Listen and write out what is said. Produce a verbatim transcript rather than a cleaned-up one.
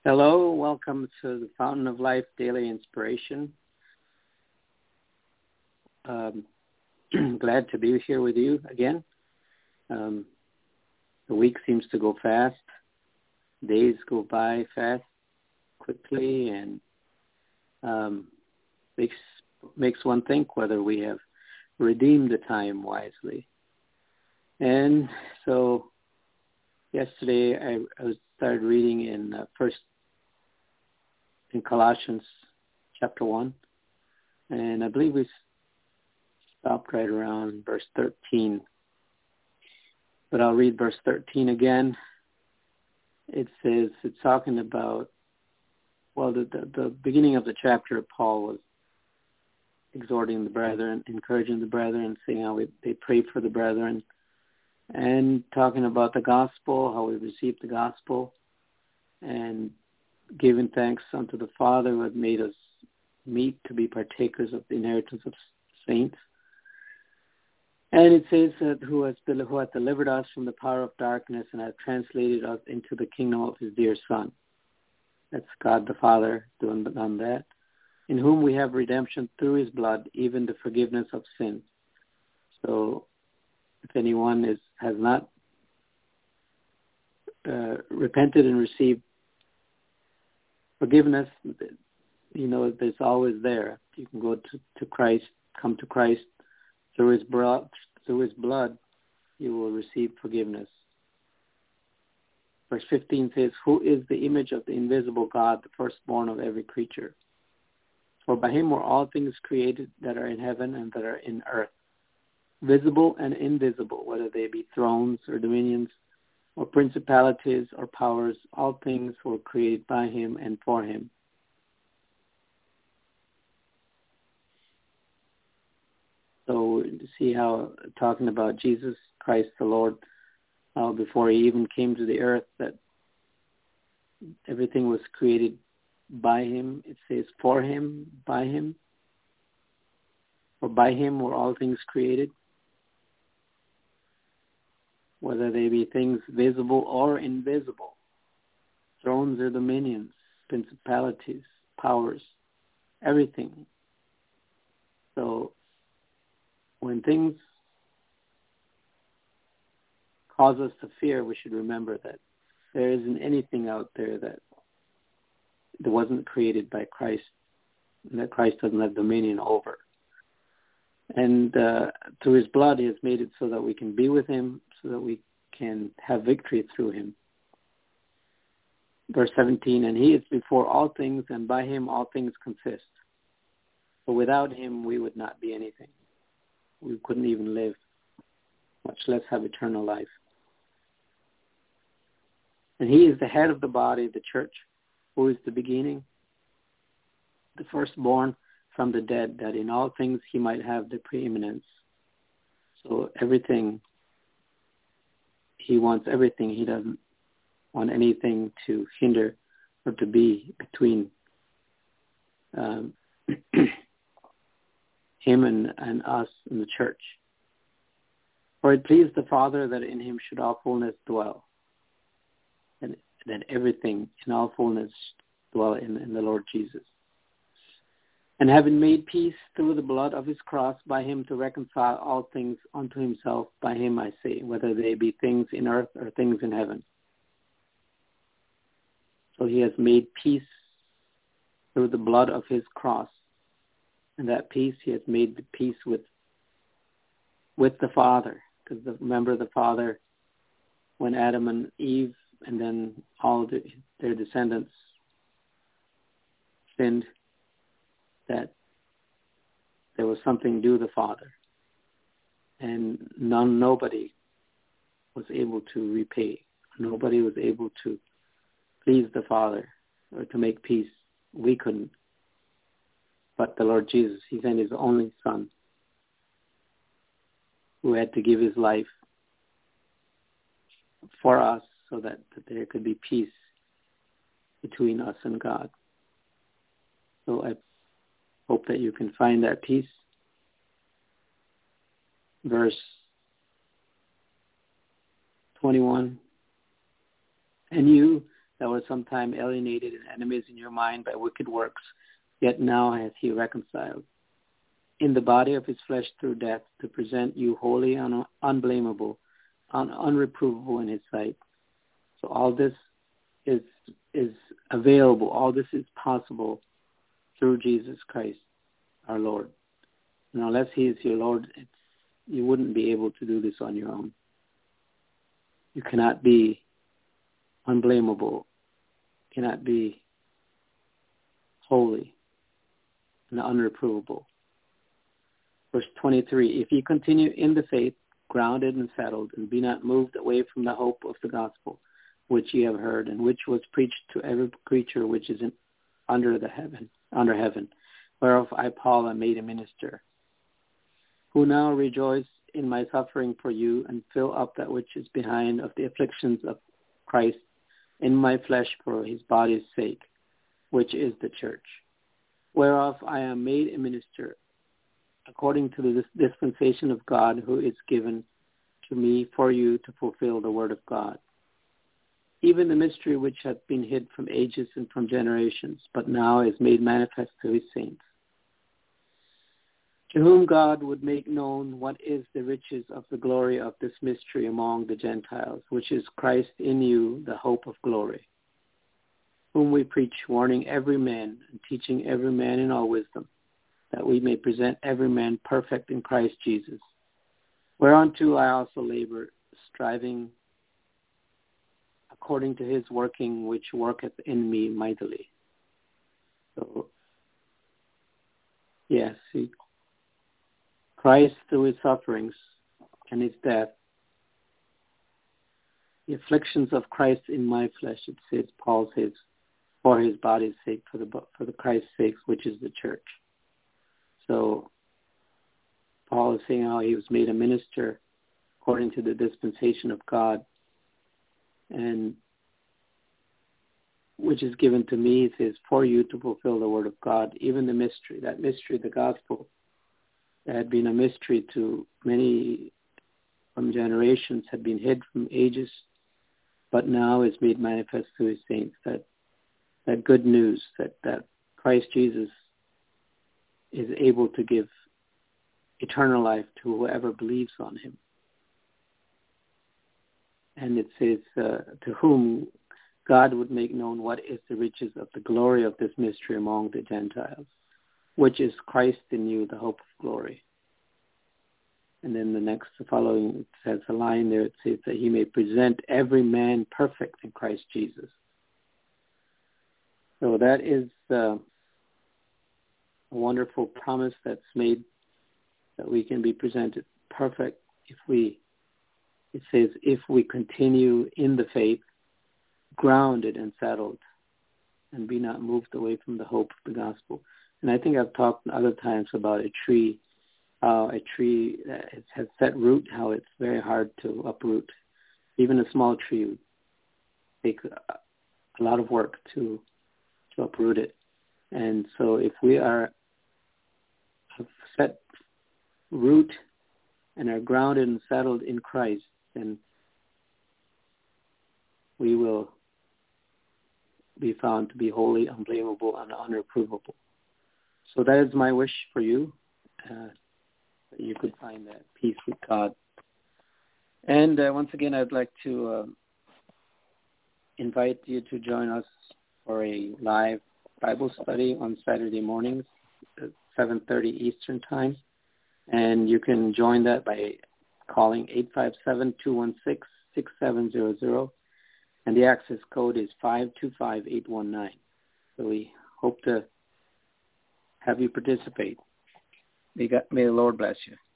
Hello, welcome to the Fountain of Life Daily Inspiration. Um, glad to be here with you again. Um, the week seems to go fast. Days go by fast, quickly, and um, makes makes one think whether we have redeemed the time wisely. And so, yesterday I, I started reading in uh, First in Colossians chapter one, and I believe we stopped right around verse thirteen. But I'll read verse thirteen again. It says, it's talking about, well, the, the, the beginning of the chapter, Paul was exhorting the brethren, encouraging the brethren, saying how we, they pray for the brethren, and talking about the gospel, how we received the gospel, and giving thanks unto the Father who had made us meet to be partakers of the inheritance of saints. And it says that who has who hath delivered us from the power of darkness and hath translated us into the kingdom of his dear Son. That's God the Father doing done that. In whom we have redemption through his blood, even the forgiveness of sins. So if anyone is has not uh, repented and received forgiveness, you know, it's always there. You can go to, to Christ, come to Christ through his blood, through his blood, you will receive forgiveness. Verse fifteen says, who is the image of the invisible God, the firstborn of every creature? For by him were all things created that are in heaven and that are in earth, visible and invisible, whether they be thrones or dominions or principalities or powers, all things were created by him and for him. So see how, talking about Jesus Christ the Lord, uh, before he even came to the earth, that everything was created by him. It says for him, by him. For by him were all things created, whether they be things visible or invisible, thrones or dominions, principalities, powers, everything. So when things cause us to fear, we should remember that there isn't anything out there that, that wasn't created by Christ, and that Christ doesn't have dominion over. And uh, through his blood, he has made it so that we can be with him, so that we can have victory through him. Verse seventeen, and he is before all things, and by him all things consist. For without him we would not be anything. We couldn't even live, much less have eternal life. And he is the head of the body, the church, who is the beginning, the firstborn from the dead, that in all things he might have the preeminence. So everything, he wants everything. He doesn't want anything to hinder or to be between um, him and, and us in the church. For it pleased the Father that in him should all fullness dwell, and that everything in all fullness dwell in, in the Lord Jesus. And having made peace through the blood of his cross, by him to reconcile all things unto himself, by him I say, whether they be things in earth or things in heaven. So he has made peace through the blood of his cross. And that peace, he has made the peace with with the Father. Because the, remember the Father, when Adam and Eve and then all the, their descendants sinned, that there was something due the Father. And none, nobody was able to repay. Nobody was able to please the Father or to make peace. We couldn't. But the Lord Jesus, he sent his only Son, who had to give his life for us so that, that there could be peace between us and God. So I hope that you can find that peace. Verse twenty-one, and you that were sometime alienated and enemies in your mind by wicked works, yet now hath he reconciled in the body of his flesh through death, to present you holy and unblameable, un- unreprovable in his sight. So all this is is available. All this is possible through Jesus Christ, our Lord. And unless he is your Lord, it's, you wouldn't be able to do this on your own. You cannot be unblameable, cannot be holy and unreprovable. Verse twenty-three, if ye continue in the faith, grounded and settled, and be not moved away from the hope of the gospel, which ye have heard, and which was preached to every creature which is in, under the heaven, under heaven, whereof I, Paul, am made a minister, who now rejoice in my suffering for you, and fill up that which is behind of the afflictions of Christ in my flesh for his body's sake, which is the church, whereof I am made a minister, according to the dispensation of God, who is given to me for you to fulfill the word of God, even the mystery which hath been hid from ages and from generations, but now is made manifest to his saints, to whom God would make known what is the riches of the glory of this mystery among the Gentiles, which is Christ in you, the hope of glory, whom we preach, warning every man and teaching every man in all wisdom, that we may present every man perfect in Christ Jesus, whereunto I also labor, striving according to his working which worketh in me mightily. So, yes, he, Christ through his sufferings and his death, the afflictions of Christ in my flesh, it says, Paul says, for his body's sake, for the for the Christ's sake, which is the church. So Paul is saying how he was made a minister according to the dispensation of God, and which is given to me, it says, for you to fulfill the word of God, even the mystery, that mystery, the gospel, that had been a mystery to many from generations, had been hid from ages, but now is made manifest to his saints, that that good news, that, that Christ Jesus is able to give eternal life to whoever believes on him. And it says, uh, to whom God would make known what is the riches of the glory of this mystery among the Gentiles, which is Christ in you, the hope of glory. And then the next, the following, it says a line there, it says that he may present every man perfect in Christ Jesus. So that is uh, a wonderful promise that's made, that we can be presented perfect if we, it says, if we continue in the faith, grounded and settled, and be not moved away from the hope of the gospel. And I think I've talked other times about a tree, uh, a tree that has set root, how it's very hard to uproot. Even a small tree would take a lot of work to to uproot it. And so if we are have set root and are grounded and settled in Christ, then we will be found to be holy, unblameable, and unreprovable. So that is my wish for you, uh, that you could find that peace with God. And uh, once again, I'd like to uh, invite you to join us for a live Bible study on Saturday mornings at seven thirty Eastern Time. And you can join that by calling eight five seven, two one six, six seven zero zero. And the access code is five two five eight one nine. So we hope to have you participate. May, God, may the Lord bless you.